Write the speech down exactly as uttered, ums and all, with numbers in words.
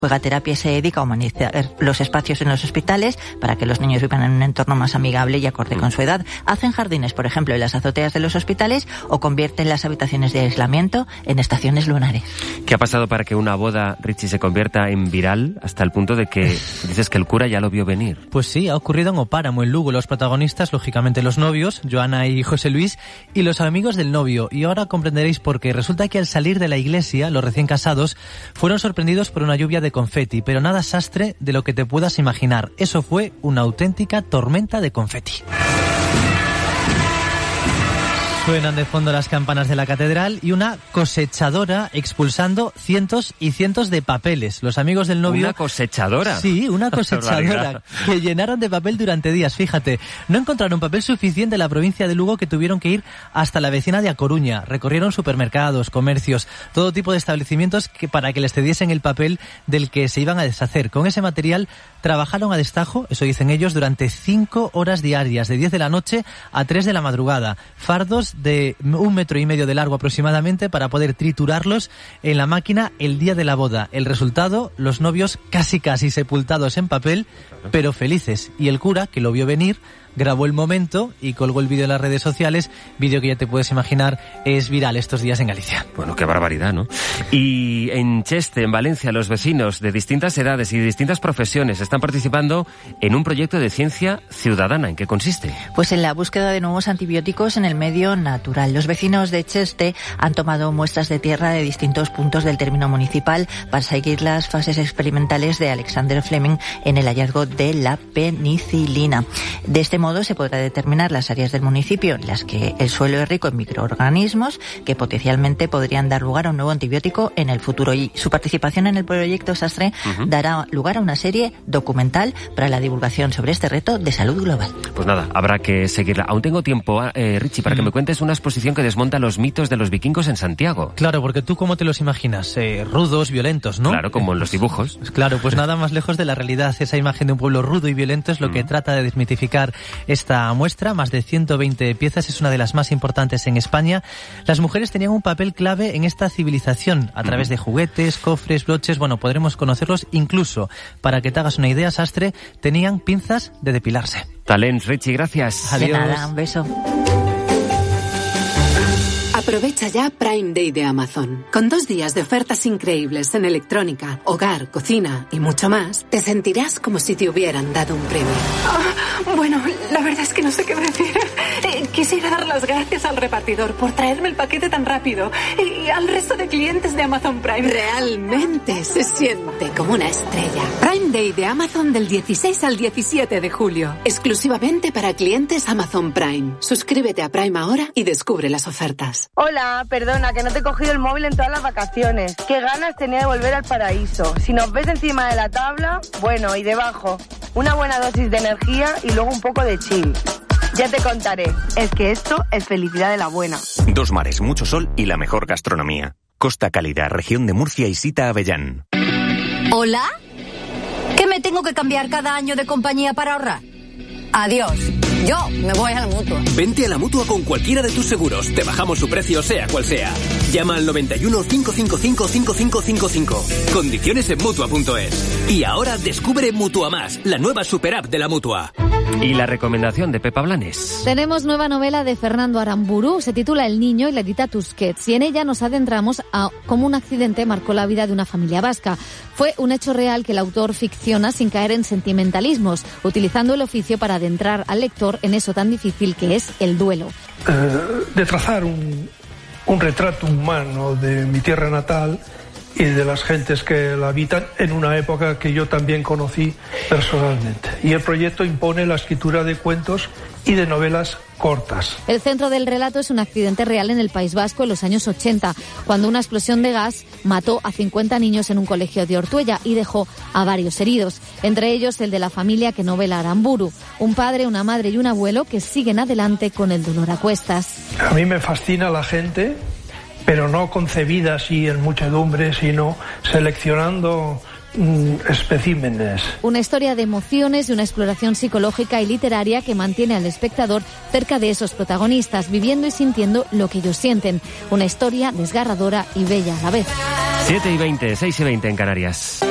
Juega terapia y se dedica a humanizar los espacios en los hospitales para que los niños vivan en un entorno más amigable y acorde con su edad. Hacen jardines, por ejemplo, en las azoteas de los hospitales o convierten las habitaciones de aislamiento en estaciones lunares. ¿Qué ha pasado para que una boda, Richie, se convierta en viral hasta el punto de que dices que el cura ya lo vio venir? Pues sí, ha ocurrido en Opáramo, en Lugo. Los protagonistas, lógicamente los novios, Joana y José Luis, y los amigos del novio. Y ahora comprenderéis por qué. Resulta que al salir de la iglesia, los recién casados fueron sorprendidos por una lluvia de confeti, pero nada sastre de lo que te puedas imaginar. Eso fue una auténtica tormenta de confeti. Suenan de fondo las campanas de la catedral y una cosechadora expulsando cientos y cientos de papeles. Los amigos del novio... ¿Una cosechadora? Sí, una cosechadora que llenaron de papel durante días. Fíjate, no encontraron papel suficiente en la provincia de Lugo que tuvieron que ir hasta la vecina de A Coruña. Recorrieron supermercados, comercios, todo tipo de establecimientos que para que les cediesen el papel del que se iban a deshacer. Con ese material trabajaron a destajo, eso dicen ellos, durante cinco horas diarias, de diez de la noche a tres de la madrugada. Fardos de un metro y medio de largo aproximadamente para poder triturarlos en la máquina el día de la boda. El resultado, los novios casi casi sepultados en papel, pero felices. Y el cura, que lo vio venir, grabó el momento y colgó el vídeo en las redes sociales, vídeo que ya te puedes imaginar es viral estos días en Galicia. Bueno, qué barbaridad, ¿no? Y en Cheste, en Valencia, los vecinos de distintas edades y de distintas profesiones están participando en un proyecto de ciencia ciudadana. ¿En qué consiste? Pues en la búsqueda de nuevos antibióticos en el medio natural. Los vecinos de Cheste han tomado muestras de tierra de distintos puntos del término municipal para seguir las fases experimentales de Alexander Fleming en el hallazgo de la penicilina. De este modo se podrá determinar las áreas del municipio en las que el suelo es rico en microorganismos que potencialmente podrían dar lugar a un nuevo antibiótico en el futuro. Y su participación en el proyecto Sastre uh-huh. dará lugar a una serie documental para la divulgación sobre este reto de salud global. Pues nada, habrá que seguirla. Aún tengo tiempo, eh, Richie, para uh-huh. que me cuentes una exposición que desmonta los mitos de los vikingos en Santiago. Claro, porque tú cómo te los imaginas, eh, rudos, violentos, ¿no? Claro, como en los dibujos. Claro, pues nada más lejos de la realidad. Esa imagen de un pueblo rudo y violento es lo uh-huh. que trata de desmitificar esta muestra. Más de ciento veinte piezas, es una de las más importantes en España. Las mujeres tenían un papel clave en esta civilización, a través de juguetes, cofres, broches, bueno, podremos conocerlos incluso, para que te hagas una idea, Sastre, tenían pinzas de depilarse. Talent, Richie, gracias. Adiós. De nada, un beso. Aprovecha ya Prime Day de Amazon. Con dos días de ofertas increíbles en electrónica, hogar, cocina y mucho más, te sentirás como si te hubieran dado un premio. Oh, bueno, la verdad es que no sé qué decir. Eh, quisiera dar las gracias al repartidor por traerme el paquete tan rápido y al resto de clientes de Amazon Prime. Realmente se siente como una estrella. Prime Day de Amazon del dieciséis al diecisiete de julio. Exclusivamente para clientes Amazon Prime. Suscríbete a Prime ahora y descubre las ofertas. Hola, perdona, que no te he cogido el móvil en todas las vacaciones. Qué ganas tenía de volver al paraíso. Si nos ves encima de la tabla, bueno, y debajo, una buena dosis de energía y luego un poco de chill. Ya te contaré, es que esto es felicidad de la buena. Dos mares, mucho sol y la mejor gastronomía. Costa Cálida, región de Murcia y Sita Avellán. ¿Hola? ¿Que me tengo que cambiar cada año de compañía para ahorrar? Adiós. Yo me voy a la Mutua. Vente a la Mutua con cualquiera de tus seguros. Te bajamos su precio, sea cual sea. Llama al noventa y uno, cinco cinco cinco, cinco cinco cinco cinco. Condiciones en Mutua punto es. Y ahora descubre Mutua Más, la nueva super app de la Mutua. Y la recomendación de Pepa Blanes. Tenemos nueva novela de Fernando Aramburu, se titula El niño y la edita Tusquets, y en ella nos adentramos a cómo un accidente marcó la vida de una familia vasca. Fue un hecho real que el autor ficciona sin caer en sentimentalismos, utilizando el oficio para adentrar al lector en eso tan difícil que es el duelo. Eh, de trazar un, un retrato humano de mi tierra natal y de las gentes que la habitan en una época que yo también conocí personalmente. Y el proyecto impone la escritura de cuentos y de novelas cortas. El centro del relato es un accidente real en el País Vasco en los años ochenta, cuando una explosión de gas mató a cincuenta niños en un colegio de Ortuella y dejó a varios heridos, entre ellos el de la familia que novela Aramburu, un padre, una madre y un abuelo que siguen adelante con el dolor a cuestas. A mí me fascina la gente, pero no concebida así en muchedumbre, sino seleccionando mm, especímenes. Una historia de emociones y una exploración psicológica y literaria que mantiene al espectador cerca de esos protagonistas, viviendo y sintiendo lo que ellos sienten. Una historia desgarradora y bella a la vez. siete y veinte, seis y veinte en Canarias.